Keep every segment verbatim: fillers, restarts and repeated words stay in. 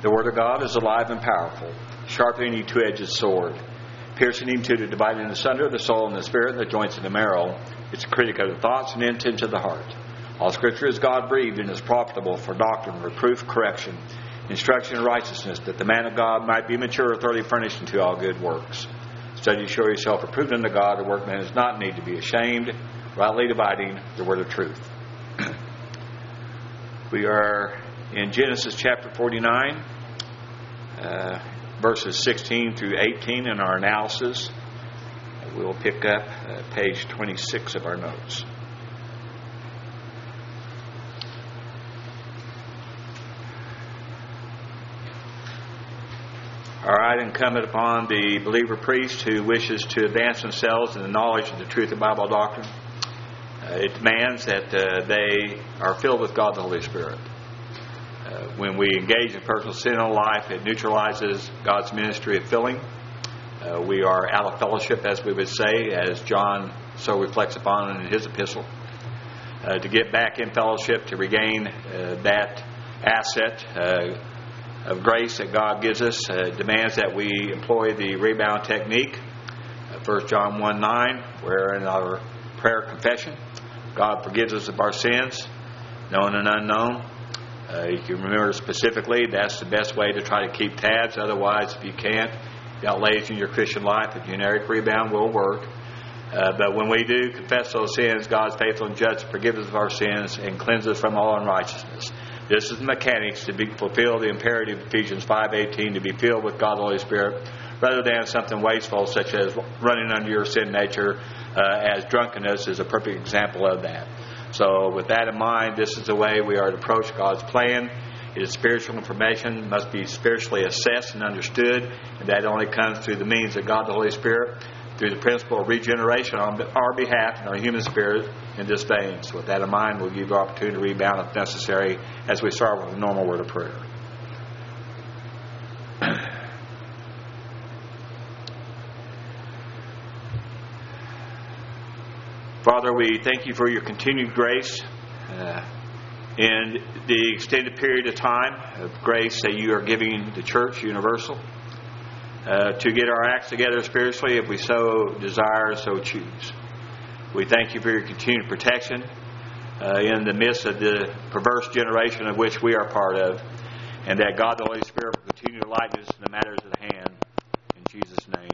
The Word of God is alive and powerful, sharper than any two-edged sword, piercing into the dividing asunder of the soul and the spirit and the joints and the marrow. It's a critic of the thoughts and intents of the heart. All Scripture is God-breathed and is profitable for doctrine, reproof, correction, instruction in righteousness, that the man of God might be mature, thoroughly furnished unto all good works. Study to show yourself approved unto God, a workman does not need to be ashamed, rightly dividing the word of truth. We are in Genesis chapter forty-nine, uh, verses sixteen through eighteen in our analysis. We'll pick up uh, page twenty-six of our notes. All right, incumbent upon the believer priest who wishes to advance themselves in the knowledge of the truth of Bible doctrine, uh, it demands that uh, they are filled with God the Holy Spirit. Uh, when we engage in personal sin in life, it neutralizes God's ministry of filling. Uh, we are out of fellowship, as we would say, as John so reflects upon in his epistle. Uh, to get back in fellowship, to regain uh, that asset uh, of grace that God gives us, uh, demands that we employ the rebound technique. Uh, First John one nine, where in our prayer confession, God forgives us of our sins, known and unknown. Uh, you can remember specifically, that's the best way to try to keep tabs. Otherwise, if you can't, if you're not lazy in your Christian life, a generic rebound will work. Uh, but when we do confess those sins, God's faithful and just forgives us of our sins and cleanses us from all unrighteousness. This is the mechanics to be, fulfill the imperative of Ephesians five eighteen, to be filled with God the Holy Spirit, rather than something wasteful such as running under your sin nature, uh, as drunkenness is a perfect example of that. So with that in mind, this is the way we are to approach God's plan. It is spiritual information, must be spiritually assessed and understood, and that only comes through the means of God the Holy Spirit, through the principle of regeneration on our behalf and our human spirit in this vein. So with that in mind, we'll give you opportunity to rebound if necessary as we start with a normal word of prayer. Father, we thank you for your continued grace uh, in the extended period of time of grace that you are giving the Church Universal uh, to get our acts together spiritually if we so desire, so choose. We thank you for your continued protection uh, in the midst of the perverse generation of which we are part of, and that God the Holy Spirit will continue to lighten us in the matters of the hand. In Jesus' name.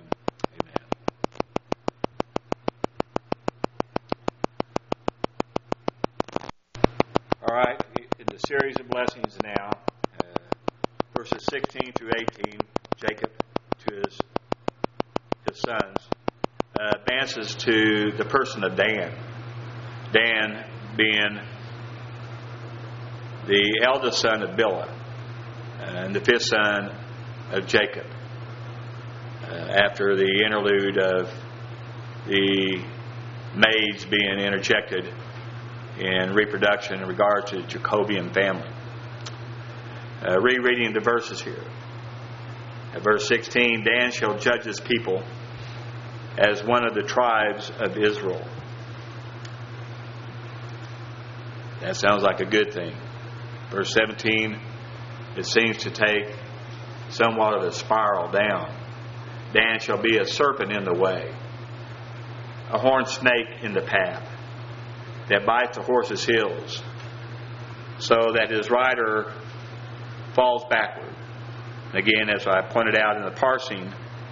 All right, in the series of blessings now, uh, verses sixteen through eighteen, Jacob to his his sons uh, advances to the person of Dan. Dan being the eldest son of Bilhah and the fifth son of Jacob. Uh, after the interlude of the maids being interjected in reproduction in regard to the Jacobian family. Uh, rereading the verses here. At verse sixteen, Dan shall judge his people as one of the tribes of Israel. That sounds like a good thing. Verse seventeen, it seems to take somewhat of a spiral down. Dan shall be a serpent in the way, a horned snake in the path, that bites the horse's heels, so that his rider falls backward. Again, as I pointed out in the parsing,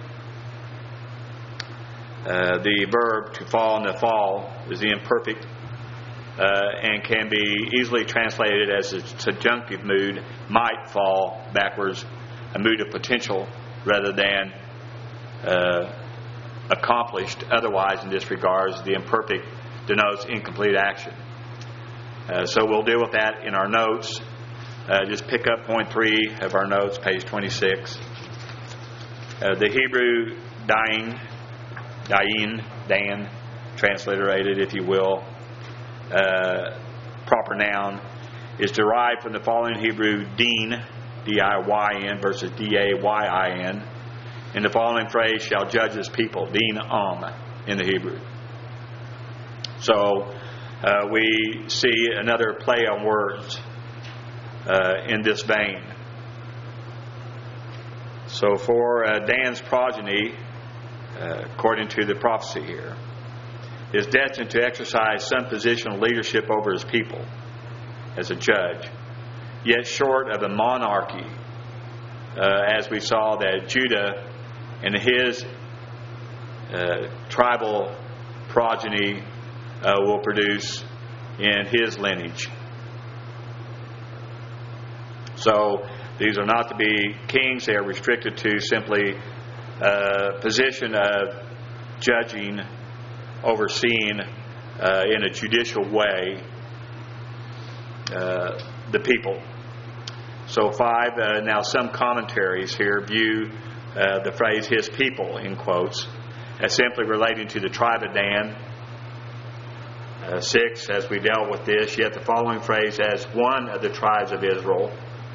uh, the verb to fall and to fall is the imperfect uh, and can be easily translated as a subjunctive mood, might fall backwards, a mood of potential rather than uh, accomplished otherwise in this regard. The imperfect denotes incomplete action. Uh, so we'll deal with that in our notes. Uh, just pick up point three of our notes, page twenty-six. Uh, the Hebrew dain, dain, Dan, transliterated if you will, uh, proper noun, is derived from the following Hebrew din, D I Y N versus D A Y I N. In the following phrase, shall judge his people, din am in the Hebrew. So uh, we see another play on words uh, in this vein. So for uh, Dan's progeny, uh, according to the prophecy here, is destined to exercise some position of leadership over his people as a judge, yet short of a monarchy, uh, as we saw that Judah and his uh, tribal progeny uh, will produce in his lineage. So these are not to be kings. They are restricted to simply a position of judging, overseeing uh, in a judicial way uh, the people. So five, uh, now some commentaries here view uh, the phrase his people, in quotes, as simply relating to the tribe of Dan. Uh, six, as we dealt with this, yet the following phrase, as one of the tribes of Israel,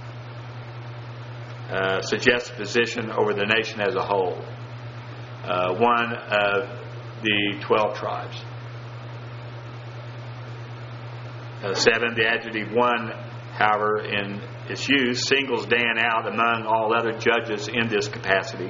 uh, suggests a position over the nation as a whole. Uh, one of the twelve tribes. Uh, seven, the adjective one, however, in its use, singles Dan out among all other judges in this capacity.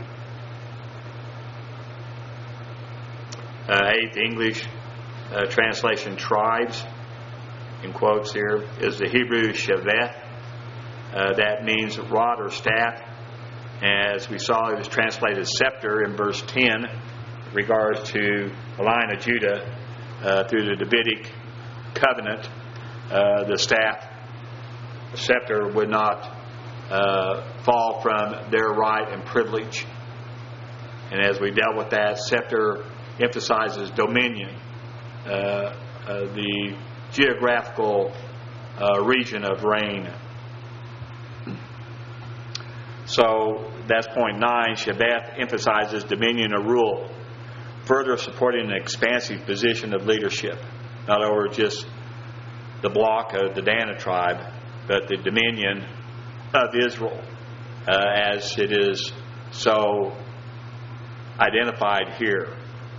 Uh, eight, the English uh, translation tribes, in quotes here, is the Hebrew Shaveth. Uh, that means rod or staff. As we saw, it was translated scepter in verse ten, in regards to the line of Judah uh, through the Davidic covenant. Uh, the staff, the scepter, would not uh, fall from their right and privilege. And as we dealt with that, scepter emphasizes dominion, uh, uh, the geographical uh, region of reign. So that's point nine. Shabbath emphasizes dominion or rule, further supporting an expansive position of leadership, not over just the block of the Dana tribe, but the dominion of Israel, uh, as it is so identified here.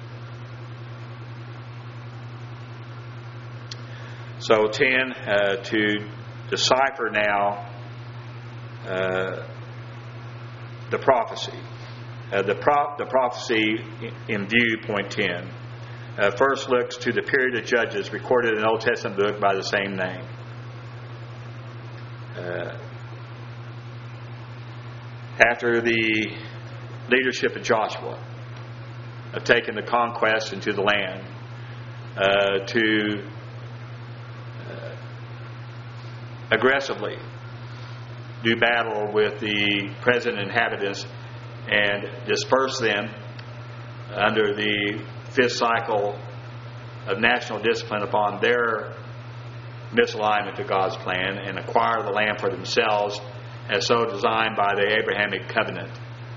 So ten, uh, to decipher now uh, the prophecy. Uh, the, pro- the prophecy in view, point ten, uh, first looks to the period of Judges recorded in the Old Testament book by the same name. Uh, after the leadership of Joshua, of taking the conquest into the land, uh, to uh, aggressively do battle with the present inhabitants and disperse them under the fifth cycle of national discipline upon their misalignment to God's plan, and acquire the land for themselves as so designed by the Abrahamic covenant.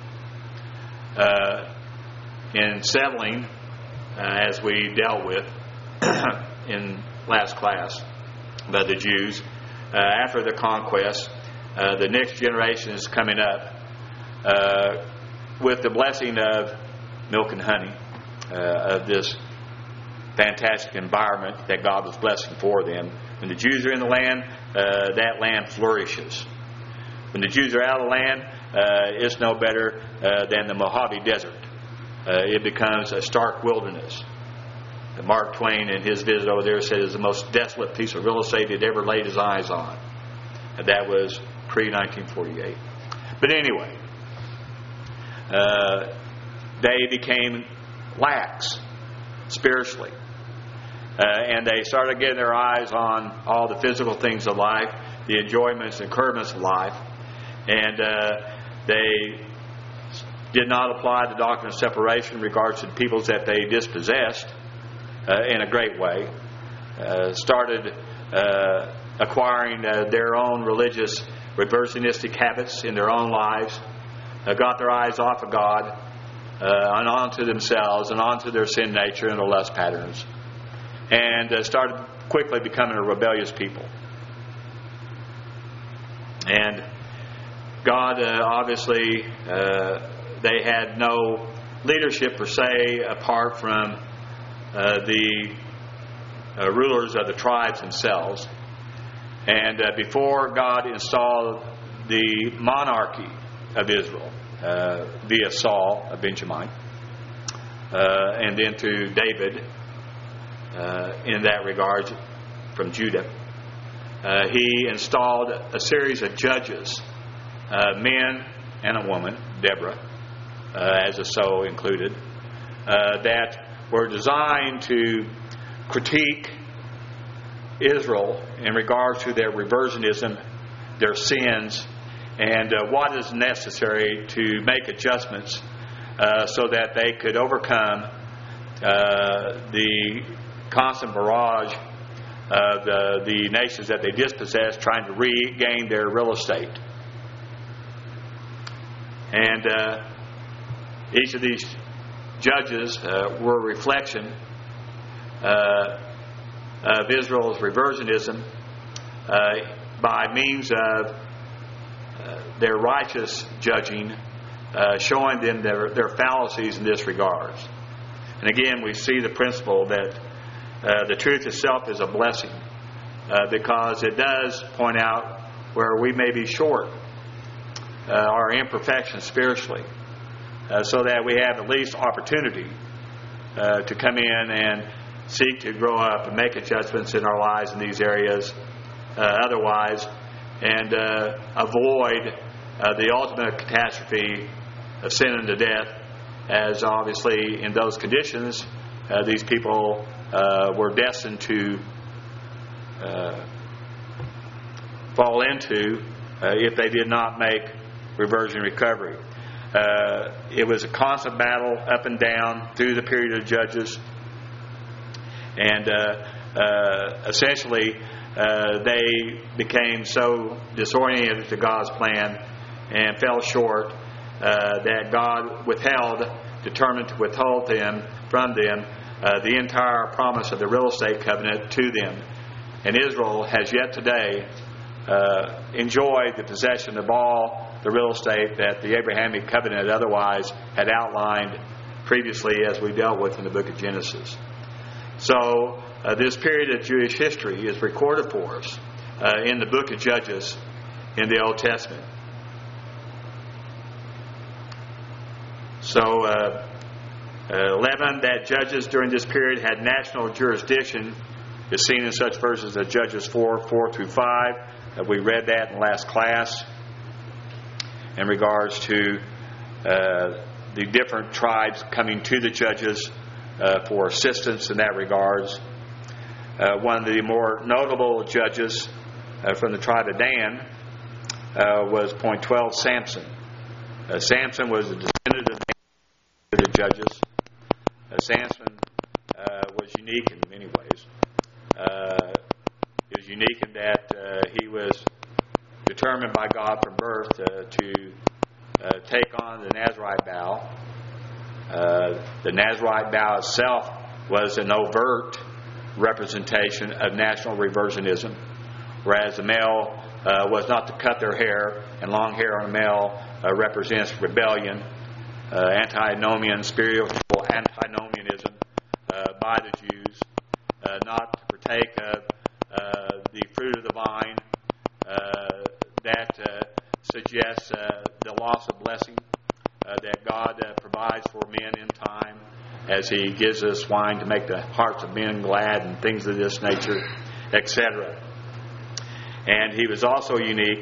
Uh, in settling, uh, as we dealt with in last class, by the Jews, uh, after the conquest, uh, the next generation is coming up uh, with the blessing of milk and honey, uh, of this fantastic environment that God was blessing for them. When the Jews are in the land, uh, that land flourishes. When the Jews are out of the land, uh, it's no better uh, than the Mojave Desert. Uh, it becomes a stark wilderness. Mark Twain, in his visit over there, said it was the most desolate piece of real estate he'd ever laid his eyes on. And that was pre nineteen forty-eight. But anyway, uh, they became lax spiritually. Uh, and they started getting their eyes on all the physical things of life, the enjoyments and encouragements of life. And uh, they did not apply the doctrine of separation in regards to the peoples that they dispossessed uh, in a great way. Uh, started uh, acquiring uh, their own religious reversionistic habits in their own lives. Uh, got their eyes off of God uh, and onto themselves and onto their sin nature and their lust patterns. And uh, started quickly becoming a rebellious people. And God, uh, obviously, uh, they had no leadership per se apart from uh, the uh, rulers of the tribes themselves. And uh, before God installed the monarchy of Israel, uh, via Saul, a Benjamite, uh, and then to David uh, in that regard from Judah. Uh, he installed a series of judges, uh, men and a woman, Deborah, uh, as a soul included, uh, that were designed to critique Israel in regards to their reversionism, their sins, and uh, what is necessary to make adjustments uh, so that they could overcome uh, the constant barrage of the, the nations that they dispossessed trying to regain their real estate. And uh, each of these judges uh, were a reflection uh, of Israel's reversionism uh, by means of uh, their righteous judging, uh, showing them their, their fallacies in this regard. And again, we see the principle that uh, the truth itself is a blessing uh, because it does point out where we may be short, uh, our imperfections spiritually, uh, so that we have at least opportunity uh, to come in and seek to grow up and make adjustments in our lives in these areas uh, otherwise, and uh, avoid uh, the ultimate catastrophe of sin unto death, as obviously in those conditions uh, these people uh, were destined to uh, fall into uh, if they did not make reversion recovery. Uh, it was a constant battle up and down through the period of Judges. And uh, uh, essentially, uh, they became so disoriented to God's plan and fell short uh, that God withheld, determined to withhold them from them uh, the entire promise of the real estate covenant to them. And Israel has yet today uh, enjoyed the possession of all the real estate that the Abrahamic covenant otherwise had outlined previously, as we dealt with in the book of Genesis. So uh, this period of Jewish history is recorded for us uh, in the book of Judges in the Old Testament. So uh, eleven, that judges during this period had national jurisdiction is seen in such verses as Judges four, four through five. Uh, we read that in last class in regards to uh, the different tribes coming to the judges Uh, for assistance in that regards. Uh, one of the more notable judges uh, from the tribe of Dan uh, was point twelve, Samson. Uh, Samson was a descendant of the judges. Uh, Samson uh, was unique in many ways. Uh, he was unique in that uh, he was determined by God from birth uh, to uh, take on the Nazarite vow. Uh, the Nazarite vow itself was an overt representation of national reversionism, whereas the male uh, was not to cut their hair, and long hair on a male uh, represents rebellion, uh, antinomian, spiritual antinomianism uh, by the Jews, uh, not to partake of uh, the fruit of the vine uh, that uh, suggests uh, the loss of blessing Uh, that God uh, provides for men in time as He gives us wine to make the hearts of men glad and things of this nature, et cetera. And he was also unique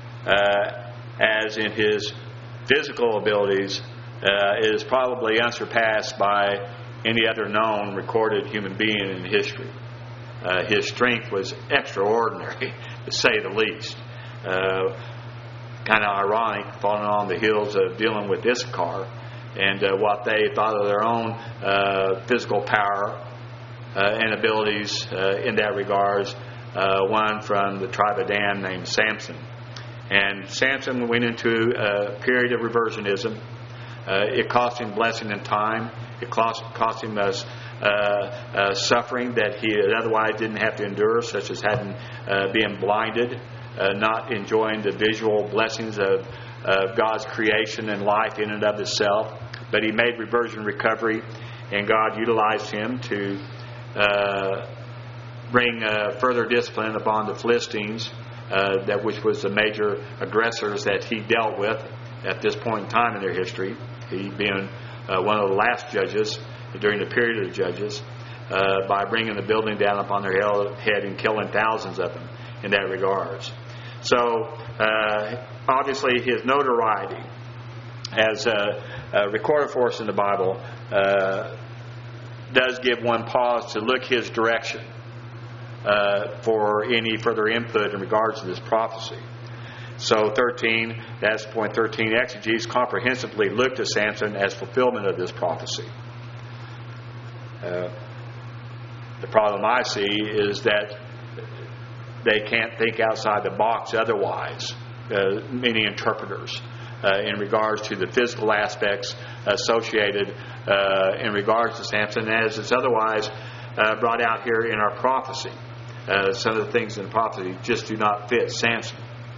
uh, as in his physical abilities uh, is probably unsurpassed by any other known recorded human being in history. Uh, his strength was extraordinary, to say the least. Uh, kind of ironic, falling on the heels of dealing with Issachar and uh, what they thought of their own uh, physical power uh, and abilities uh, in that regards. Uh, one from the tribe of Dan named Samson. And Samson went into a period of reversionism. Uh, it cost him blessing and time. It cost, cost him us uh, uh, suffering that he otherwise didn't have to endure, such as having uh, being blinded, Uh, not enjoying the visual blessings of uh, God's creation and life in and of itself. But he made reversion recovery, and God utilized him to uh, bring uh, further discipline upon the Philistines, uh, that which was the major aggressors that he dealt with at this point in time in their history, he being uh, one of the last judges during the period of the judges, uh, by bringing the building down upon their head and killing thousands of them in that regards. So, uh, obviously, his notoriety as uh, uh, recorded for us in the Bible uh, does give one pause to look his direction uh, for any further input in regards to this prophecy. So thirteen, that's point thirteen, exegetes comprehensively looked at Samson as fulfillment of this prophecy. Uh, the problem I see is that they can't think outside the box otherwise, uh, many interpreters, uh, in regards to the physical aspects associated uh, in regards to Samson, as it's otherwise uh, brought out here in our prophecy. Uh, some of the things in the prophecy just do not fit Samson.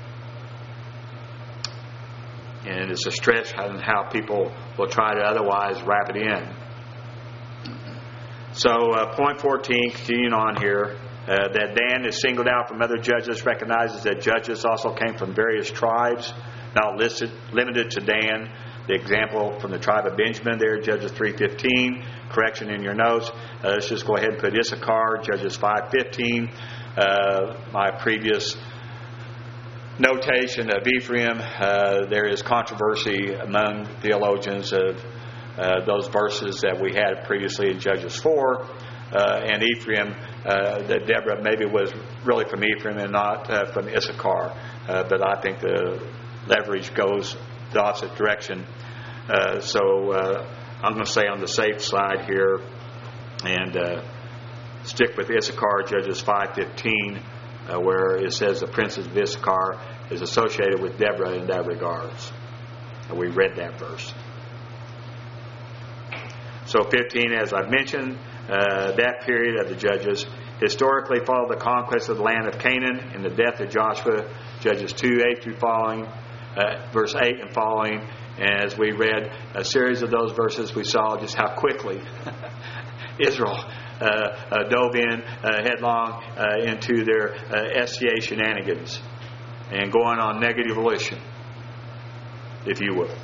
And it's a stretch on how people will try to otherwise wrap it in. So, uh, point fourteen, continuing on here, uh, that Dan is singled out from other judges, recognizes that judges also came from various tribes, not listed, limited to Dan. The example from the tribe of Benjamin there, Judges three fifteen. Correction in your notes. Uh, let's just go ahead and put Issachar, Judges five fifteen. Uh, my previous notation of Ephraim, uh, there is controversy among theologians of uh, those verses that we had previously in Judges four. Uh, and Ephraim, uh, that Deborah maybe was really from Ephraim and not uh, from Issachar. Uh, but I think the leverage goes the opposite direction. Uh, so uh, I'm going to stay on the safe side here and uh, stick with Issachar, Judges five fifteen, uh, where it says the princes of Issachar is associated with Deborah in that regards. And we read that verse. So fifteen, as I've mentioned, uh, that period of the judges historically followed the conquest of the land of Canaan and the death of Joshua, Judges two, eight through following, uh, verse eight and following. And as we read a series of those verses, we saw just how quickly Israel uh, uh, dove in uh, headlong uh, into their uh, S C A shenanigans and going on negative volition, if you will.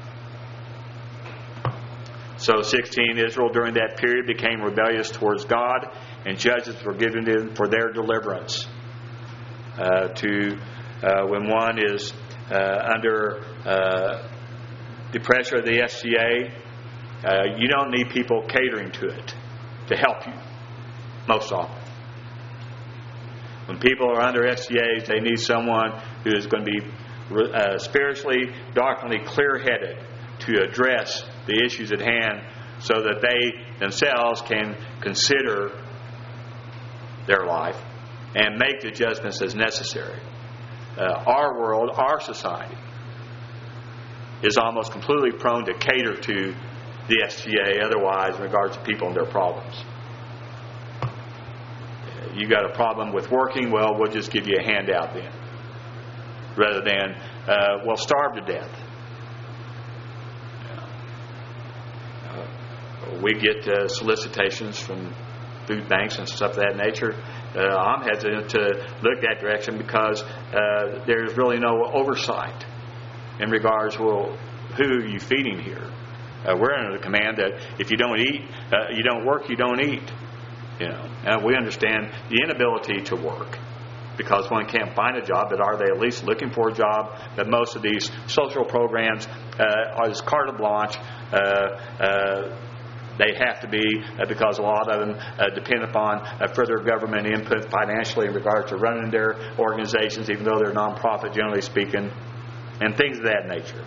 So sixteen, Israel during that period became rebellious towards God, and judges were given in for their deliverance. Uh, to uh, when one is uh, under uh, the pressure of the S C A, uh, you don't need people catering to it to help you most often. When people are under S C As, they need someone who is going to be uh, spiritually, doctrinally clear-headed to address the issues at hand so that they themselves can consider their life and make the judgments as necessary. Uh, our world, our society, is almost completely prone to cater to the S T A otherwise in regards to people and their problems. You got a problem with working, well, we'll just give you a handout then. Rather than, uh, well, starve to death. Uh, we get uh, solicitations from food banks and stuff of that nature. Uh, I'm hesitant to look that direction because uh, there's really no oversight in regards, well, who are you feeding here? Uh, we're under the command that if you don't eat, uh, you don't work, you don't eat. You know, and we understand the inability to work because one can't find a job, but are they at least looking for a job? But most of these social programs uh, are this carte blanche. Uh, uh, they have to be uh, because a lot of them uh, depend upon uh, further government input financially in regard to running their organizations, even though they're nonprofit, generally speaking, and things of that nature.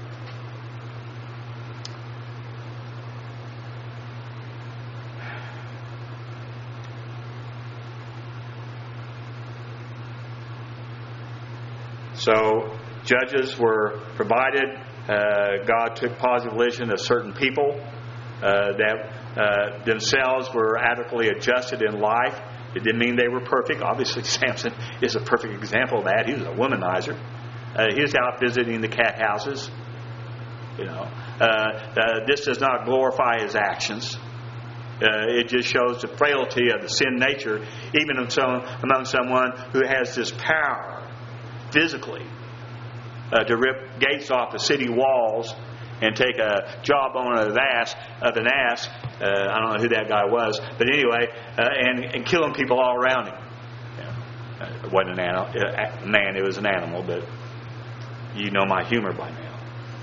So, judges were provided. Uh, God took positive volition of certain people uh, that uh, themselves were adequately adjusted in life. It didn't mean they were perfect. Obviously, Samson is a perfect example of that. He was a womanizer. Uh, he was out visiting the cat houses. You know, uh, uh, this does not glorify his actions. Uh, it just shows the frailty of the sin nature, even among someone who has this power physically uh, to rip gates off the city walls and take a jawbone of an ass, of an ass. Uh, I don't know who that guy was, but anyway, uh, and, and killing people all around him. Uh, it wasn't an animal, uh, man; it was an animal. But you know my humor by now.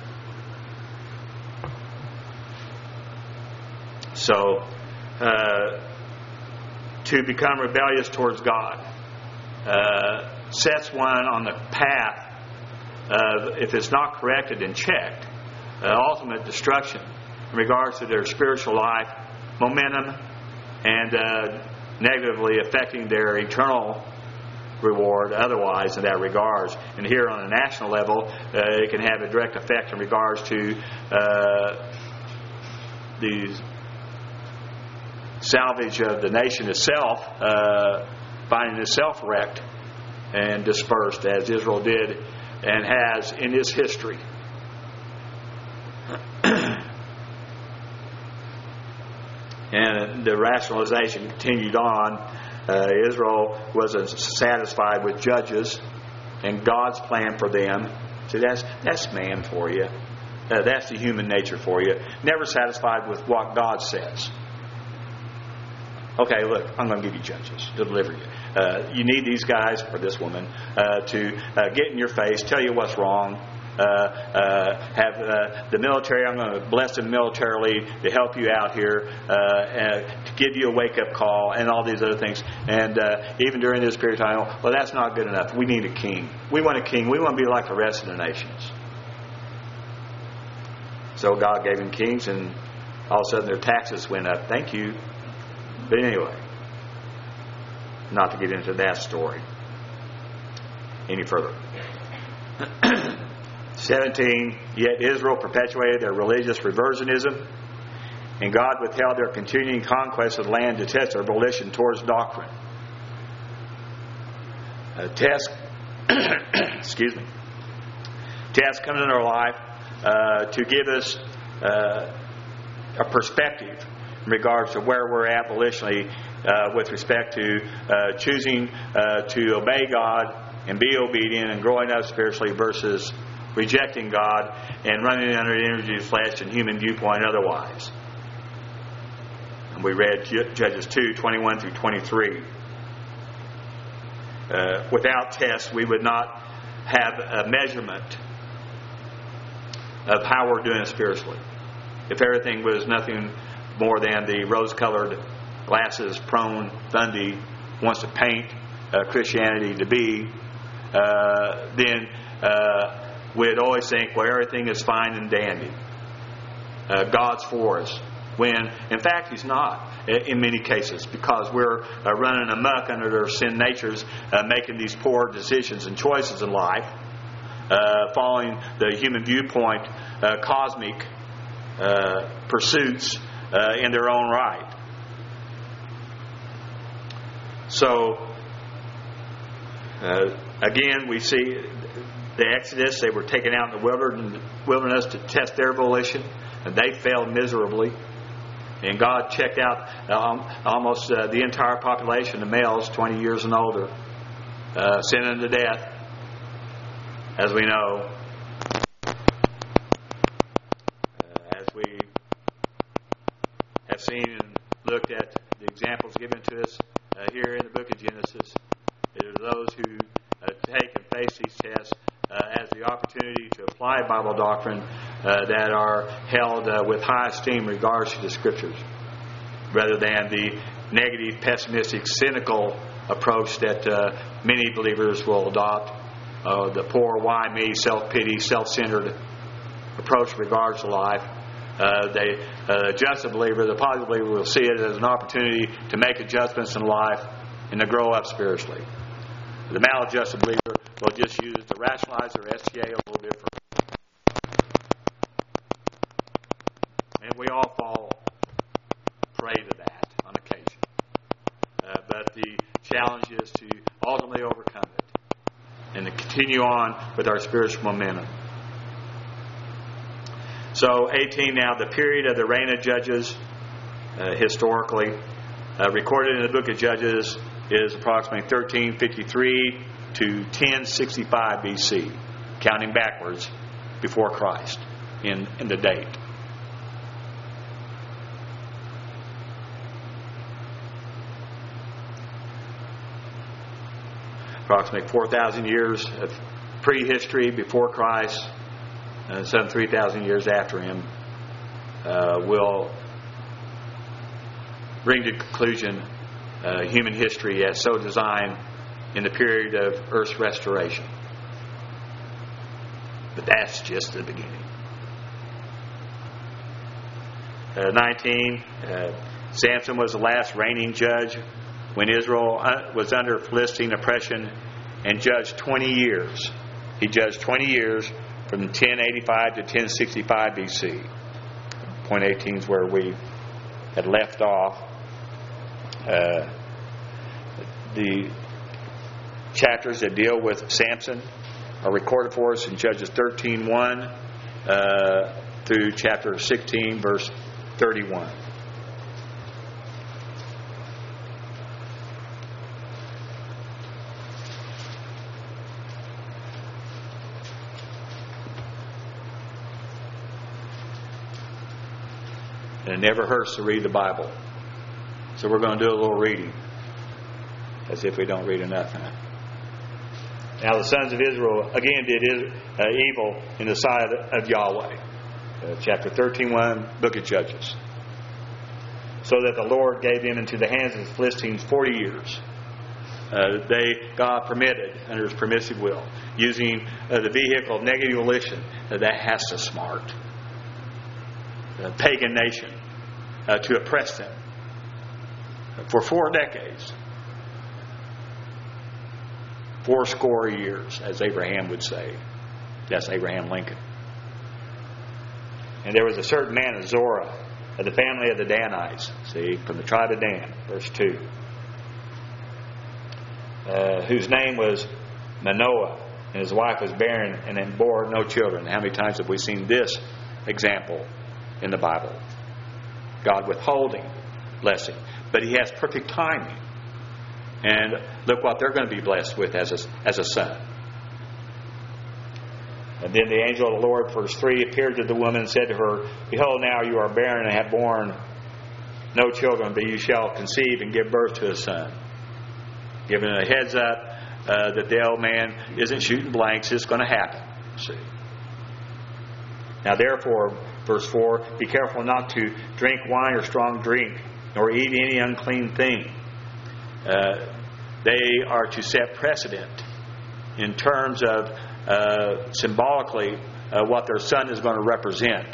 So, uh, to become rebellious towards God uh, sets one on the path of, if it's not corrected and checked, uh, ultimate destruction in regards to their spiritual life, momentum, and uh, negatively affecting their eternal reward otherwise in that regards. And here on a national level, uh, it can have a direct effect in regards to uh, the salvage of the nation itself, uh, finding itself wrecked and dispersed as Israel did and has in its history. And the rationalization continued on. Uh, Israel wasn't satisfied with judges and God's plan for them. So that's that's man for you. Uh, that's the human nature for you. Never satisfied with what God says. Okay, look, I'm going to give you judges to deliver you. Uh, you need these guys, or this woman, uh, to uh, get in your face, tell you what's wrong. Uh, uh, have uh, the military, I'm going to bless them militarily to help you out here, uh, uh, to give you a wake-up call, and all these other things. And uh, even during this period of time, well, that's not good enough. We need a king. We want a king. We want to be like the rest of the nations. So God gave them kings, and all of a sudden their taxes went up. Thank you. But anyway, not to get into that story any further. seventeen, yet Israel perpetuated their religious reversionism, and God withheld their continuing conquest of the land to test their volition towards doctrine. A test, excuse me, test comes in our life uh, to give us uh, a perspective in regards to where we're at volitionally uh, with respect to uh, choosing uh, to obey God and be obedient and growing up spiritually versus rejecting God and running under the energy of flesh and human viewpoint otherwise. And we read Judges two, twenty-one through twenty-three. Uh, without tests, we would not have a measurement of how we're doing spiritually. If everything was nothing more than the rose-colored glasses prone Thundy wants to paint uh, Christianity to be, uh, then uh, we'd always think, well, everything is fine and dandy. Uh, God's for us. When, in fact, He's not in many cases, because we're uh, running amok under our sin natures, uh, making these poor decisions and choices in life, uh, following the human viewpoint, uh, cosmic uh, pursuits uh, in their own right. So, uh, again, we see the Exodus. They were taken out in the wilderness to test their volition, and they failed miserably. And God checked out um, almost uh, the entire population, the males twenty years and older, uh, sent to death, as we know. Uh, as we have seen and looked at the examples given to us uh, here in the book of Genesis, it are those who uh, take and face these tests Uh, as the opportunity to apply Bible doctrine uh, that are held uh, with high esteem in regards to the Scriptures, rather than the negative, pessimistic, cynical approach that uh, many believers will adopt, uh, the poor, why me, self-pity, self-centered approach in regards to life. Uh, they, uh, just a believer, the positive believer, will see it as an opportunity to make adjustments in life and to grow up spiritually. The maladjusted believer will just use it to rationalize their S T A a little bit further. And we all fall prey to that on occasion. Uh, but the challenge is to ultimately overcome it and to continue on with our spiritual momentum. So, eighteen now, the period of the reign of Judges, uh, historically, uh, recorded in the book of Judges, is approximately thirteen fifty-three to ten sixty-five B C. counting backwards before Christ in, in the date. Approximately four thousand years of prehistory before Christ, and some three thousand years after Him, uh, will bring to conclusion uh, human history as so designed in the period of Earth's restoration. But that's just the beginning. Uh, nineteen, uh, Samson was the last reigning judge when Israel was under Philistine oppression and judged twenty years. He judged twenty years from ten eighty-five to ten sixty-five B C. Point eighteen is where we had left off. Uh, the chapters that deal with Samson are recorded for us in Judges thirteen one uh, through chapter sixteen, verse thirty-one. And it never hurts to read the Bible. So we're going to do a little reading. As if we don't read enough. Huh? Now the sons of Israel again did uh, evil in the sight of Yahweh. Uh, chapter thirteen one, book of Judges. So that the Lord gave them into the hands of the Philistines forty years. Uh, they, God permitted, under His permissive will, using uh, the vehicle of negative volition, uh, that has to smart. A pagan nation uh, to oppress them for four decades, four score years, as Abraham would say. That's Abraham Lincoln. And there was a certain man of Zorah, of the family of the Danites, see, from the tribe of Dan, verse two, uh, whose name was Manoah, and his wife was barren and then bore no children. How many times have we seen this example in the Bible? God withholding blessing. But He has perfect timing. And look what they're going to be blessed with as a, as a son. And then the angel of the Lord, verse three, appeared to the woman and said to her, Behold, now you are barren and have borne no children, but you shall conceive and give birth to a son. Giving a heads up uh, that the old man isn't shooting blanks. It's going to happen. See. Now therefore, verse four, be careful not to drink wine or strong drink, nor eat any unclean thing. Uh, they are to set precedent in terms of uh, symbolically uh, what their son is going to represent.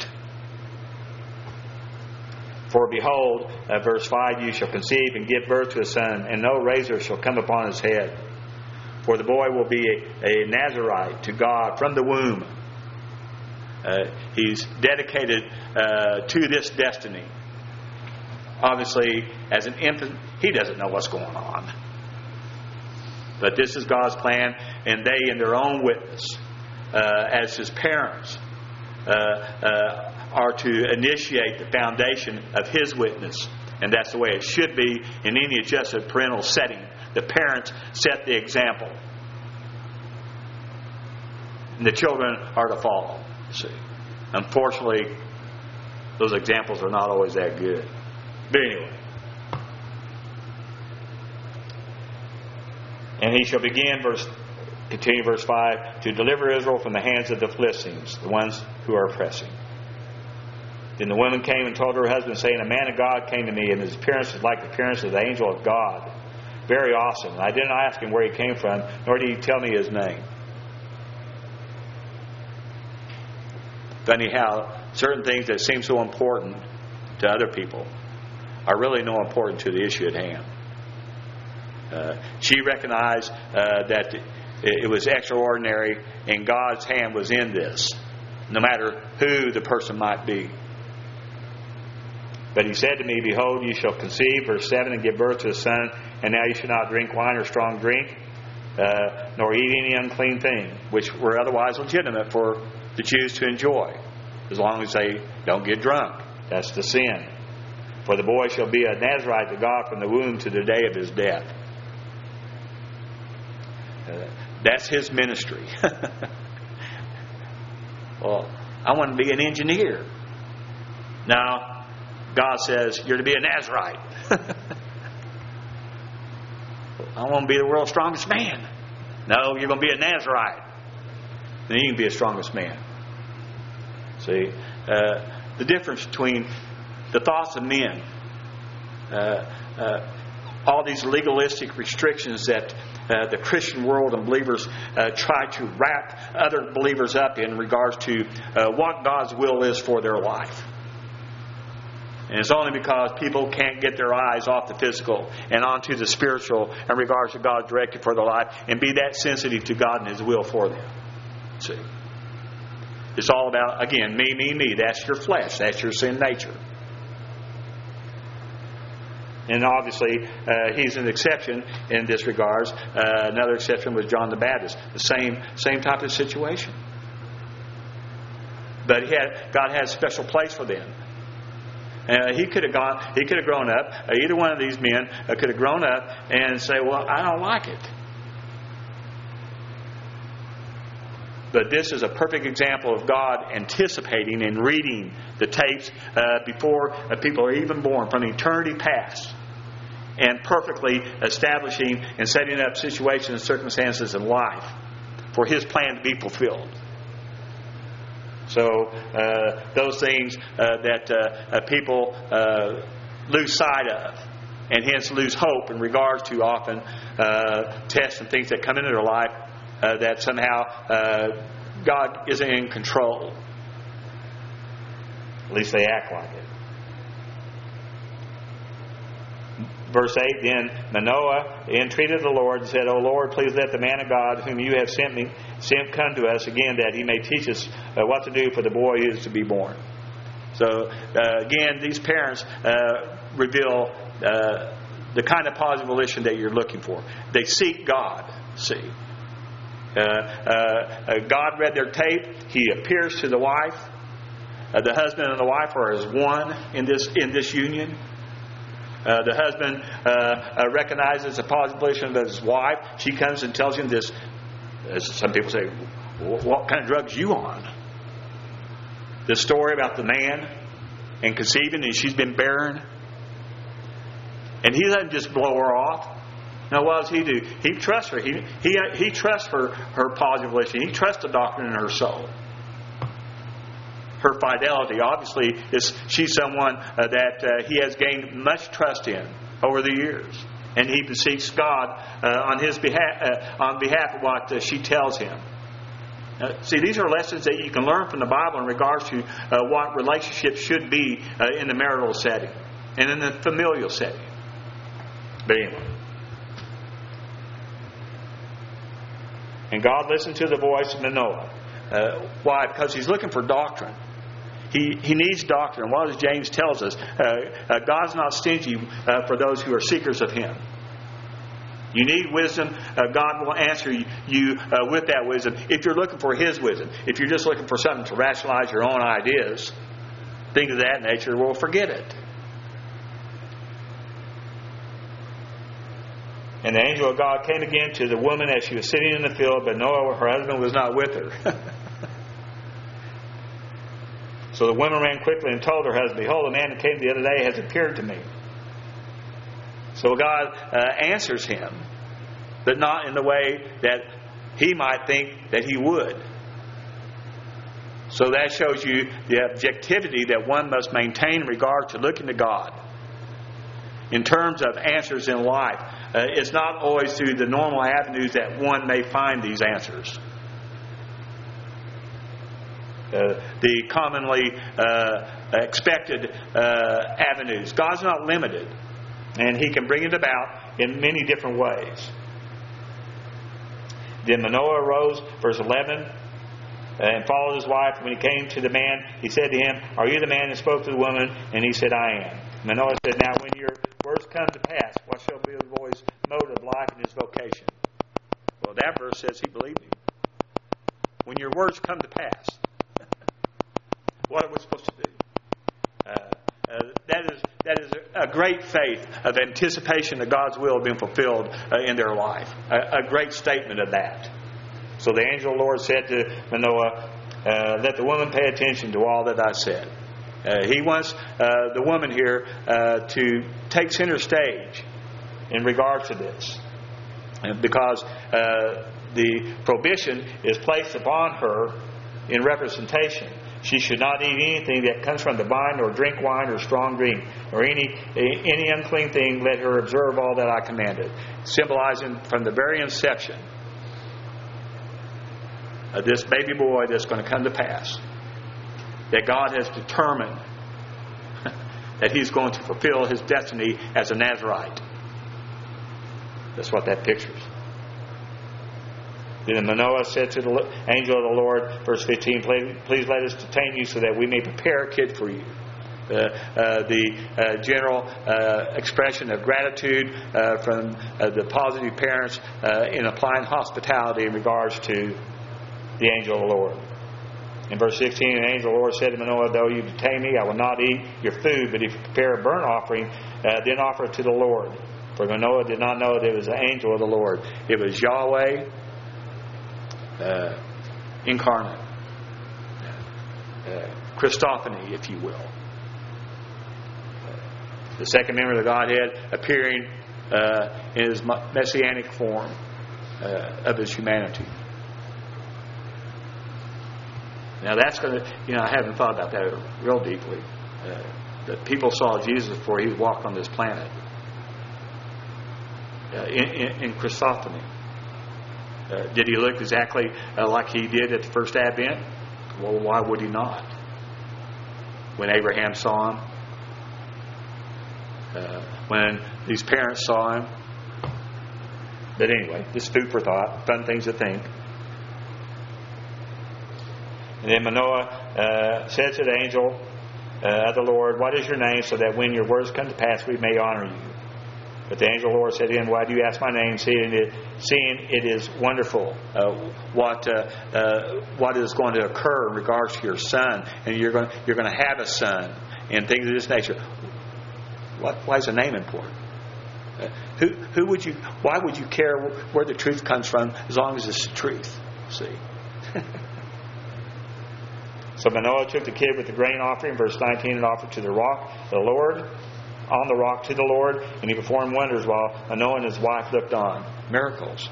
For behold, uh, verse five, you shall conceive and give birth to a son, and no razor shall come upon his head. For the boy will be a, a Nazarite to God from the womb. Uh, he's dedicated uh, to this destiny. Obviously, as an infant, he doesn't know what's going on. But this is God's plan, and they, in their own witness, uh, as His parents, uh, uh, are to initiate the foundation of His witness. And that's the way it should be in any adjusted parental setting. The parents set the example. And the children are to follow. See, unfortunately, those examples are not always that good. But anyway, and he shall begin, verse, continue verse five, to deliver Israel from the hands of the Philistines, the ones who are oppressing. Then the woman came and told her husband, saying, A man of God came to me, and his appearance was like the appearance of the angel of God. Very awesome. And I didn't ask him where he came from, nor did he tell me his name. Funny how certain things that seem so important to other people are really no important to the issue at hand. Uh, she recognized uh, that it was extraordinary and God's hand was in this, no matter who the person might be. But he said to me, Behold, you shall conceive, verse seven, and give birth to a son, and now you shall not drink wine or strong drink, uh, nor eat any unclean thing, which were otherwise legitimate for the Jews to enjoy, as long as they don't get drunk. That's the sin. For the boy shall be a Nazarite to God from the womb to the day of his death. Uh, that's his ministry. Well, I want to be an engineer. Now, God says, you're to be a Nazarite. I want to be the world's strongest man. No, you're going to be a Nazarite. Then you can be the strongest man. See, uh, the difference between the thoughts of men, uh, uh, all these legalistic restrictions that uh, the Christian world and believers uh, try to wrap other believers up in regards to uh, what God's will is for their life. And it's only because people can't get their eyes off the physical and onto the spiritual in regards to God's directive for their life and be that sensitive to God and His will for them. See? It's all about, again, me, me, me. That's your flesh. That's your sin nature. And obviously, uh, he's an exception in this regards. Uh, another exception was John the Baptist. The same same type of situation. But he had, God had a special place for them. Uh, he could have gone. He could have grown up. Uh, either one of these men uh, could have grown up and say, "Well, I don't like it." But this is a perfect example of God anticipating and reading the tapes uh, before uh, people are even born, from eternity past, and perfectly establishing and setting up situations and circumstances in life for His plan to be fulfilled. So uh, those things uh, that uh, uh, people uh, lose sight of, and hence lose hope in regards to often uh, tests and things that come into their life, uh, that somehow uh, God isn't in control. At least they act like it. Verse eight, then Manoah entreated the Lord and said, O Lord, please let the man of God whom you have sent me sent come to us again, that he may teach us uh, what to do for the boy who is to be born. So uh, again, these parents uh, reveal uh, the kind of positive volition that you're looking for. They seek God. See, uh, uh, God read their tape. He appears to the wife. Uh, the husband and the wife are as one in this in this union. Uh, the husband uh, uh, recognizes the positive volition of his wife. She comes and tells him this. As some people say, what kind of drugs are you on? This story about the man and conceiving, and she's been barren. And he doesn't just blow her off. Now, what does he do? He trusts her. He he he trusts her her positive volition. He trusts the doctrine in her soul. Her fidelity, obviously, is she's someone uh, that uh, he has gained much trust in over the years, and he beseeches God uh, on his behalf, uh, on behalf of what uh, she tells him. Uh, see, these are lessons that you can learn from the Bible in regards to uh, what relationships should be uh, in the marital setting and in the familial setting. But anyway. And God listened to the voice of Manoah. Uh, why? Because He's looking for doctrine. He he needs doctrine. What does James tells us? Uh, uh, God's not stingy uh, for those who are seekers of Him. You need wisdom. Uh, God will answer you, you uh, with that wisdom if you're looking for His wisdom. If you're just looking for something to rationalize your own ideas, things of that nature, well, forget it. And the angel of God came again to the woman as she was sitting in the field, but Noah, her husband, was not with her. So the woman ran quickly and told her husband, Behold, the man who came the other day has appeared to me. So God uh, answers him, but not in the way that he might think that he would. So that shows you the objectivity that one must maintain in regard to looking to God. In terms of answers in life, uh, it's not always through the normal avenues that one may find these answers. Uh, the commonly uh, expected uh, avenues. God's not limited, and He can bring it about in many different ways. Then Manoah arose, verse eleven, and followed his wife. When he came to the man, he said to him, Are you the man that spoke to the woman? And he said, I am. Manoah said, Now when your words come to pass, what shall be the boy's mode of life and his vocation? Well, that verse says he believed him. When your words come to pass, what are we supposed to do? Uh, uh, that is that is a great faith of anticipation that God's will being fulfilled uh, in their life. A, a great statement of that. So the angel of the Lord said to Manoah, uh, let the woman pay attention to all that I said. Uh, he wants uh, the woman here uh, to take center stage in regards to this. And because uh, the prohibition is placed upon her in representation. She should not eat anything that comes from the vine, or drink wine, or strong drink, or any any unclean thing. Let her observe all that I commanded. Symbolizing from the very inception of this baby boy that's going to come to pass, that God has determined that He's going to fulfill His destiny as a Nazirite. That's what that pictures. Then Manoah said to the angel of the Lord, verse fifteen, please let us detain you so that we may prepare a kid for you. Uh, uh, the uh, general uh, expression of gratitude uh, from uh, the positive parents uh, in applying hospitality in regards to the angel of the Lord. In verse sixteen, the angel of the Lord said to Manoah, though you detain me, I will not eat your food, but if you prepare a burnt offering, uh, then offer it to the Lord. For Manoah did not know that it was the angel of the Lord. It was Yahweh uh, incarnate. Uh, Christophany, if you will. Uh, the second member of the Godhead appearing uh, in His messianic form uh, of His humanity. Now that's going to, you know, I haven't thought about that real deeply. Uh, that people saw Jesus before He walked on this planet. Uh, in, in, in Christophany. Uh, did He look exactly uh, like He did at the first advent? Well, why would He not? When Abraham saw Him, uh, when these parents saw Him. But anyway, just food for thought, fun things to think. And then Manoah uh, said to the angel uh, of the Lord, what is your name, so that when your words come to pass we may honor you? But the angel of the Lord said to him, why do you ask my name, seeing it, seeing it is wonderful uh, what uh, uh, what is going to occur in regards to your son, and you're going you're going to have a son, and things of this nature. What, why is the name important? Uh, who who would you? Why would you care where the truth comes from, as long as it's the truth? See. So Manoah took the kid with the grain offering, verse nineteen, and offered to the rock, the Lord. On the rock to the Lord, and he performed wonders while Manoah and his wife looked on. Miracles.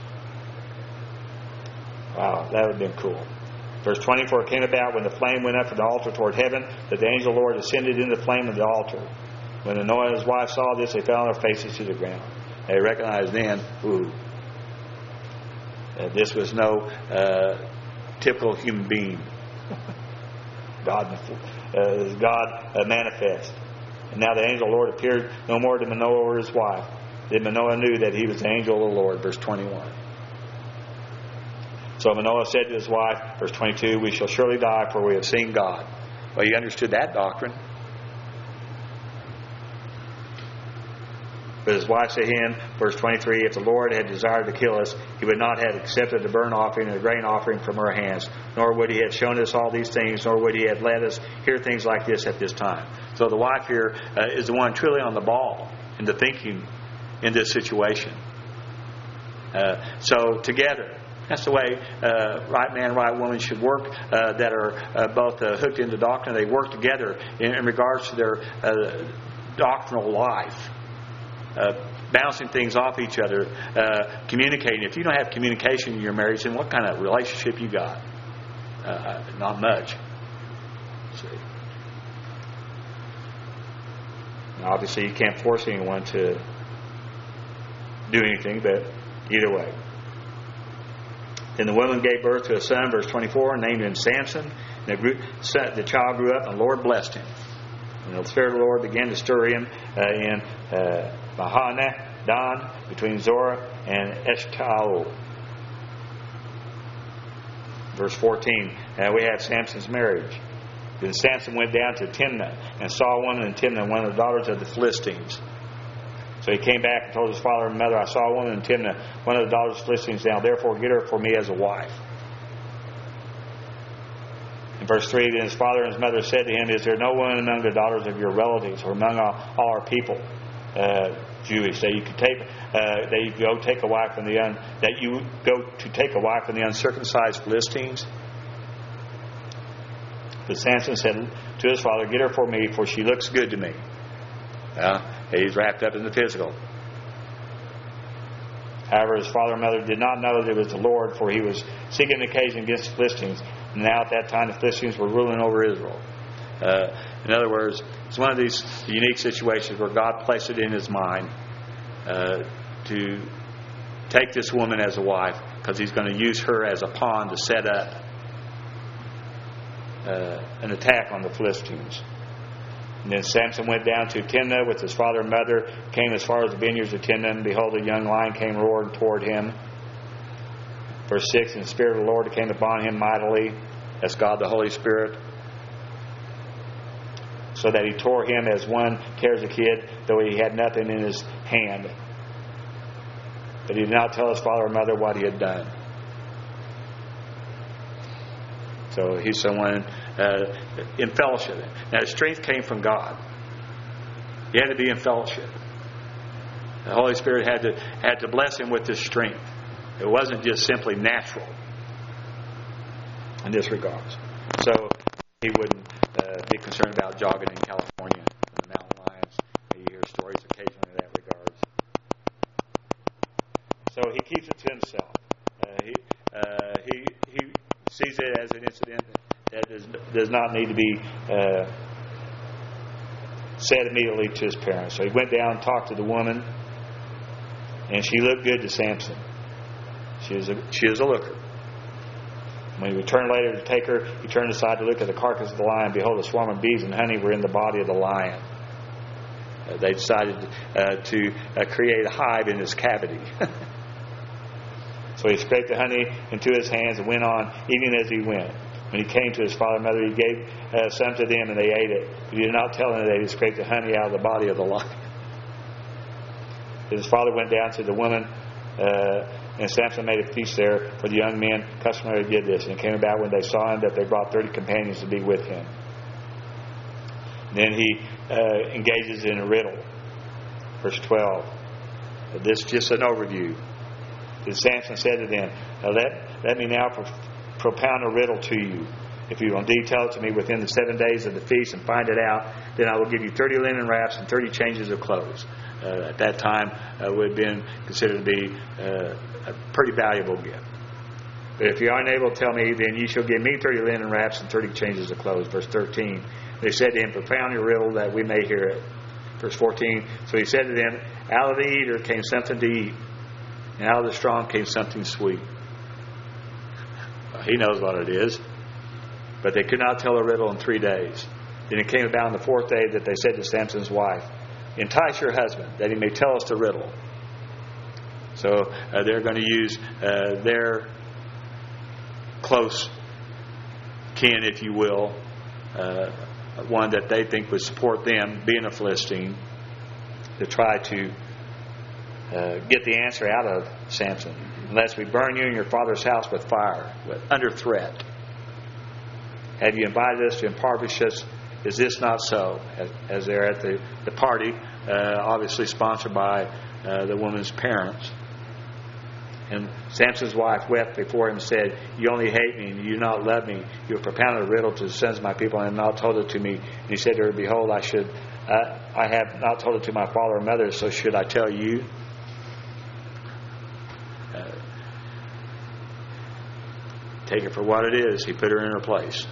Wow, that would have been cool. Verse twenty-four, it came about when the flame went up from the altar toward heaven, that the angel of the Lord ascended in the flame of the altar. When Manoah and his wife saw this, they fell on their faces to the ground. They recognized then, ooh, that this was no uh, typical human being. God, uh, God uh, manifest. And now the angel of the Lord appeared no more to Manoah or his wife. Then Manoah knew that he was the angel of the Lord. Verse twenty-one. So Manoah said to his wife, verse twenty-two, we shall surely die, for we have seen God. Well, he understood that doctrine. But his wife said to him, verse twenty-three, if the Lord had desired to kill us, He would not have accepted the burnt offering and the grain offering from our hands, nor would He have shown us all these things, nor would He have let us hear things like this at this time. So the wife here uh, is the one truly on the ball in the thinking in this situation. Uh, so together, that's the way uh, right man, right woman should work, uh, that are uh, both uh, hooked into doctrine. They work together in, in regards to their uh, doctrinal life. Uh, bouncing things off each other, uh, communicating. If you don't have communication in your marriage, then what kind of relationship you got? Uh, not much. See. Now, obviously, you can't force anyone to do anything, but either way. Then the woman gave birth to a son, verse twenty-four, and named him Samson. And the, grew, the child grew up, and the Lord blessed him. And the Spirit of the Lord began to stir him uh, in uh, Mahaneh-dan, between Zorah and Eshtaol. Verse fourteen, uh, we have Samson's marriage. Then Samson went down to Timnah and saw a woman in Timnah, one of the daughters of the Philistines. So he came back and told his father and mother, I saw a woman in Timnah, one of the daughters of the Philistines. Now therefore get her for me as a wife. In verse three, then his father and his mother said to him, is there no one among the daughters of your relatives or among all, all our people, uh, Jewish, that you could take, uh, that you go take a wife from the un, that you go to take a wife from the uncircumcised Philistines? But Samson said to his father, "Get her for me, for she looks good to me." Well, he's wrapped up in the physical. However, his father and mother did not know that it was the Lord, for he was seeking occasion against the Philistines. And now at that time the Philistines were ruling over Israel. Uh, in other words, it's one of these unique situations where God placed it in his mind uh, to take this woman as a wife, because he's going to use her as a pawn to set up uh, an attack on the Philistines. And then Samson went down to Timnah with his father and mother, came as far as the vineyards of Timnah, and behold, a young lion came roaring toward him. Verse six, and the Spirit of the Lord came upon him mightily, that's God the Holy Spirit, so that he tore him as one tears a kid, though he had nothing in his hand. But he did not tell his father or mother what he had done. So he's someone uh, in fellowship. Now his strength came from God. He had to be in fellowship. The Holy Spirit had to had to bless him with this strength. It wasn't just simply natural in this regards. So he wouldn't uh, be concerned about jogging in California in the mountain lions. You hear stories occasionally in that regards. So he keeps it to himself. Uh, he uh, he he sees it as an incident that does, does not need to be uh, said immediately to his parents. So he went down and talked to the woman, and she looked good to Samson. She is a, she is a looker. When he returned later to take her, he turned aside to look at the carcass of the lion. Behold, a swarm of bees and honey were in the body of the lion. Uh, they decided uh, to uh, create a hive in his cavity. So he scraped the honey into his hands and went on, eating as he went. When he came to his father and mother, he gave uh, some to them, and they ate it. But he did not tell them that he scraped the honey out of the body of the lion. His father went down to the woman, uh, and Samson made a feast there for the young men. Customarily did this. And it came about when they saw him that they brought thirty companions to be with him. Then he uh, engages in a riddle. Verse twelve. This is just an overview. And Samson said to them, let, let me now pro- propound a riddle to you. If you will indeed tell it to me within the seven days of the feast and find it out, then I will give you thirty linen wraps and thirty changes of clothes. Uh, at that time, uh, would have been considered to be uh, a pretty valuable gift. But if you are unable to tell me, then you shall give me thirty linen wraps and thirty changes of clothes. Verse thirteen. They said to him, propound your riddle that we may hear it. Verse fourteen. So he said to them, out of the eater came something to eat, and out of the strong came something sweet. Well, he knows what it is. But they could not tell a riddle in three days. Then it came about on the fourth day that they said to Samson's wife, entice your husband, that he may tell us the riddle. So uh, they're going to use uh, their close kin, if you will, uh, one that they think would support them, being a Philistine, to try to uh, get the answer out of Samson. Unless we burn you and your father's house with fire, with, under threat. Have you invited us to impoverish us? Is this not so? As, as they're at the, the party, uh, obviously sponsored by uh, the woman's parents. And Samson's wife wept before him and said, you only hate me and you do not love me. You have propounded a riddle to the sons of my people and have not told it to me. And he said to her, behold, I should, uh, I have not told it to my father and mother, so should I tell you? Uh, take it for what it is. He put her in her place.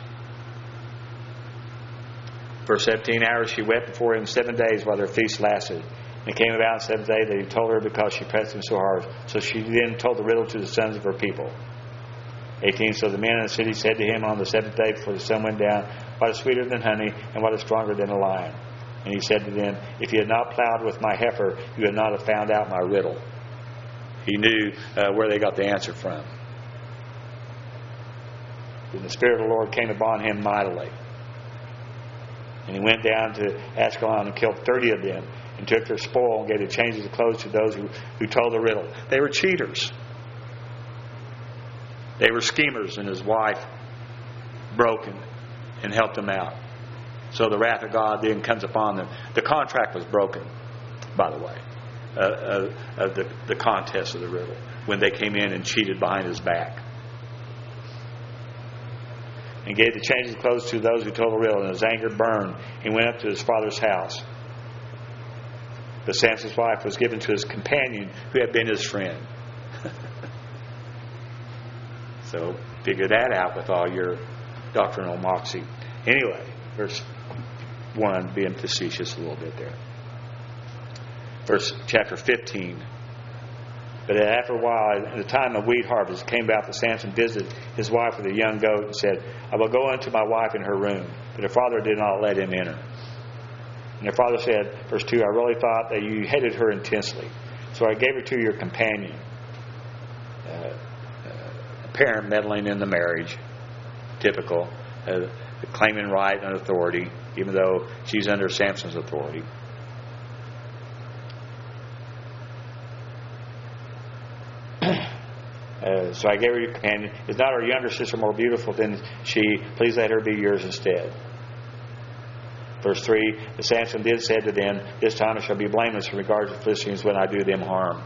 Verse seventeen, hours she wept before him seven days while their feast lasted. And it came about on the seventh day that he told her because she pressed him so hard. So she then told the riddle to the sons of her people. eighteen, so the men in the city said to him on the seventh day before the sun went down, what is sweeter than honey and what is stronger than a lion? And he said to them, if you had not plowed with my heifer, you would not have found out my riddle. He knew uh, where they got the answer from. Then the Spirit of the Lord came upon him mightily. And he went down to Ashkelon and killed thirty of them, and took their spoil and gave the changes of clothes to those who, who told the riddle. They were cheaters. They were schemers, and his wife broke and, and helped them out. So the wrath of God then comes upon them. The contract was broken, by the way, uh, uh, of the, the contest of the riddle, when they came in and cheated behind his back. and gave the changes of clothes to those who told the riddle, and his anger burned. He went up to his father's house. But Samson's wife was given to his companion, who had been his friend. So figure that out with all your doctrinal moxie. Anyway, verse one, being facetious a little bit there. Verse chapter fifteen. But after a while, at the time of wheat harvest, it came about that Samson visited his wife with a young goat and said, I will go unto my wife in her room. But her father did not let him enter. And her father said, verse two, I really thought that you hated her intensely, so I gave her to your companion. Uh, a parent meddling in the marriage, typical, uh, claiming right and authority, even though she's under Samson's authority. Uh, so I gave her your companion. Is not our younger sister more beautiful than she? Please let her be yours instead. Verse three, but Samson did say to them, this time I shall be blameless in regard to the Philistines when I do them harm.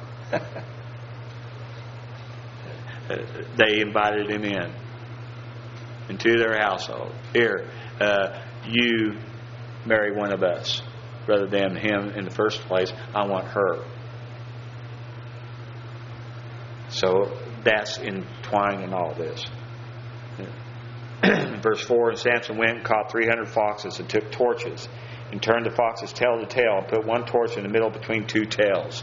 They invited him in, into their household. Here, uh, you marry one of us rather than him in the first place. I want her. So that's entwined in all this. Verse four, and Samson went and caught three hundred foxes and took torches and turned the foxes tail to tail and put one torch in the middle between two tails.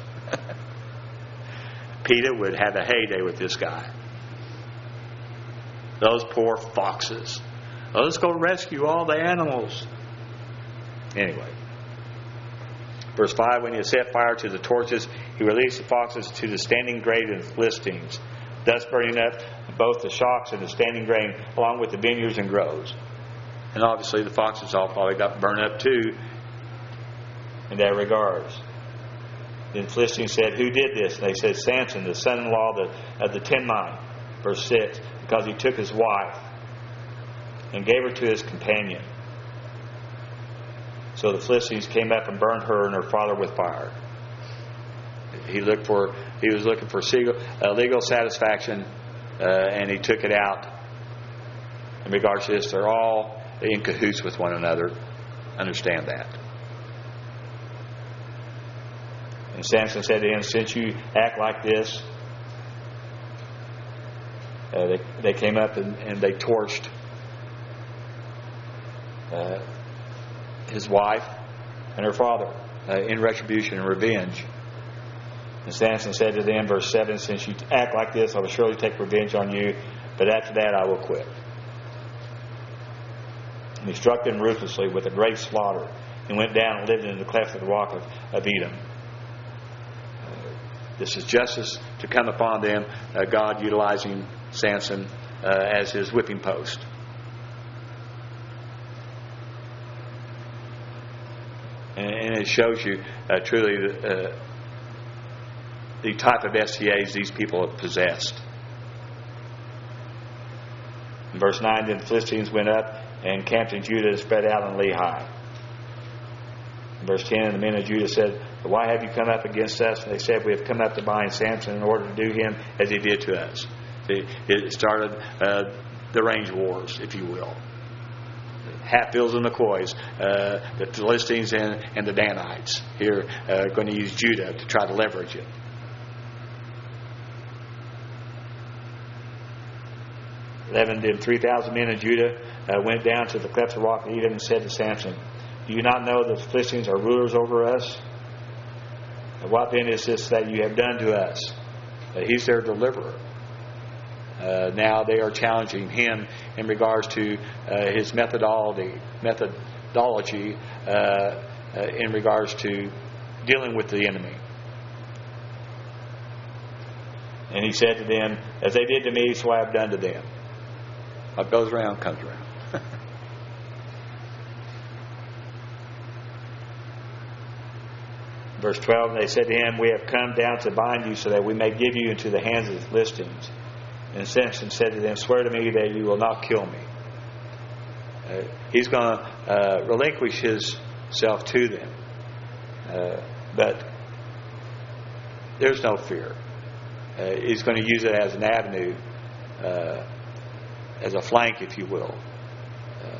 Peter would have a heyday with this guy. Those poor foxes. Oh, let's go rescue all the animals. Anyway. Verse five, when he had set fire to the torches, he released the foxes to the standing grain of the Philistines, thus burning up both the shocks and the standing grain, along with the vineyards and groves. And obviously the foxes all probably got burned up too in that regards. Then the Philistines said, who did this? And they said, Samson, the son-in-law of the, of the Timnite. Verse six, because he took his wife and gave her to his companion. So the Philistines came up and burned her and her father with fire. He looked for, he was looking for uh, legal satisfaction, uh, and he took it out. In regards to this, they're all in cahoots with one another. Understand that. And Samson said to him, since you act like this, uh, they, they came up and, and they torched uh, his wife and her father uh, in retribution and revenge. And Samson said to them, verse seven, since you act like this, I will surely take revenge on you, but after that I will quit. And he struck them ruthlessly with a great slaughter, and went down and lived in the cleft of the rock of, of Edom. Uh, this is justice to come upon them, uh, God utilizing Samson uh, as his whipping post. And it shows you uh, truly uh, the type of S T As these people have possessed. In verse nine, then the Philistines went up and camped in Judah and spread out in Lehi. In verse ten, and the men of Judah said, why have you come up against us? And they said, we have come up to bind Samson in order to do him as he did to us. It started uh, the range wars, if you will. Hatfields and McCoys, uh, the Philistines and, and the Danites here uh, are going to use Judah to try to leverage it. Eleven, then three thousand men of Judah uh, went down to the cleft of the rock of Edom and said to Samson, do you not know that the Philistines are rulers over us? And what then is this that you have done to us? Uh, he's their deliverer. Uh, now they are challenging him in regards to uh, his methodology, methodology uh, uh, in regards to dealing with the enemy. And he said to them, as they did to me, so I have done to them. What goes around comes around. Verse twelve, and they said to him, we have come down to bind you so that we may give you into the hands of the Philistines. And Samson said to them, swear to me that you will not kill me. Uh, he's going to uh, relinquish himself to them. Uh, but there's no fear. Uh, he's going to use it as an avenue, uh, as a flank, if you will,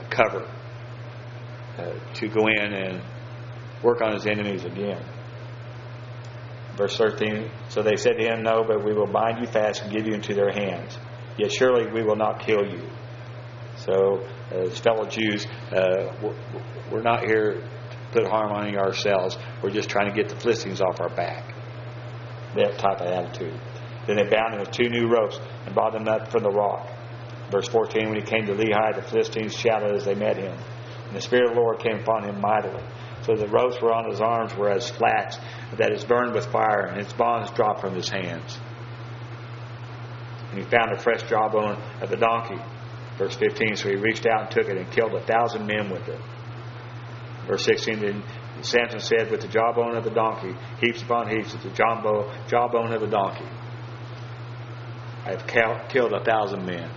cover uh, to go in and work on his enemies again. Verse thirteen, so they said to him, no, but we will bind you fast and give you into their hands. Yet surely we will not kill you. So, uh, as fellow Jews, uh, we're not here to put harm on ourselves. We're just trying to get the Philistines off our back. That type of attitude. Then they bound him with two new ropes and brought him up from the rock. Verse fourteen, when he came to Lehi, the Philistines shouted as they met him. And the Spirit of the Lord came upon him mightily. So the ropes were on his arms were as flax that is burned with fire, and his bonds dropped from his hands. And he found a fresh jawbone of the donkey. Verse fifteen, so he reached out and took it and killed a thousand men with it. Verse sixteen, then Samson said, with the jawbone of the donkey, heaps upon heaps, with the jawbone of the donkey, I have killed a thousand men.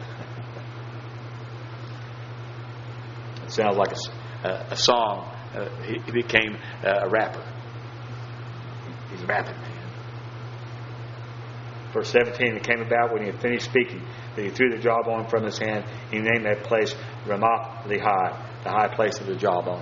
It sounds like a, a, a song. Uh, he, he became uh, a rapper. He's a rapping man. Verse seventeen, it came about when he had finished speaking that he threw the jawbone from his hand. He named that place Ramoth Lehi, the high place of the jawbone.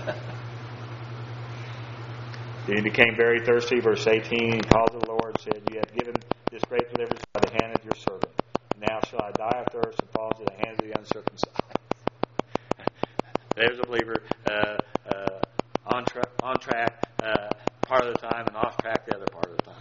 Then he became very thirsty. Verse eighteen, he called to the Lord and said, you have given this great deliverance by the hand of your servant. Now shall I die of thirst and fall into the hands of the uncircumcised. There's a believer uh, uh, on, tra- on track uh, part of the time and off track the other part of the time.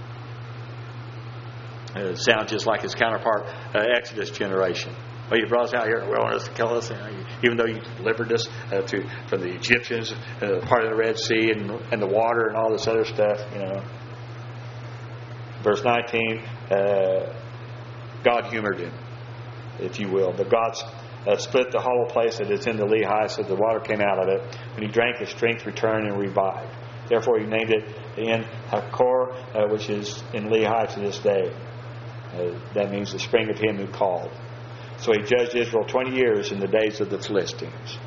Uh, it sounds just like his counterpart, uh, Exodus generation. Well, you brought us out here in the wilderness to kill us, you know, even though you delivered us uh, to from the Egyptians, uh, part of the Red Sea, and, and the water, and all this other stuff. You know. Verse nineteen, uh, God humored him, if you will. But God uh, split the hollow place that is in the Lehi, so the water came out of it. When he drank, his strength returned and revived. Therefore, he named it En Hakkore, uh, which is in Lehi to this day. Uh, that means the spring of him who called. So he judged Israel twenty years in the days of the Philistines.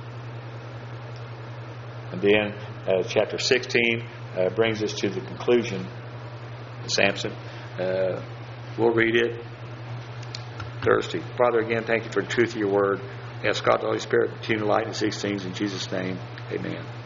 And then uh, chapter sixteen uh, brings us to the conclusion of Samson. Uh, we'll read it Thursday. Father, again, thank you for the truth of your word. Ask God the Holy Spirit to continue to lighten these things in Jesus' name. Amen.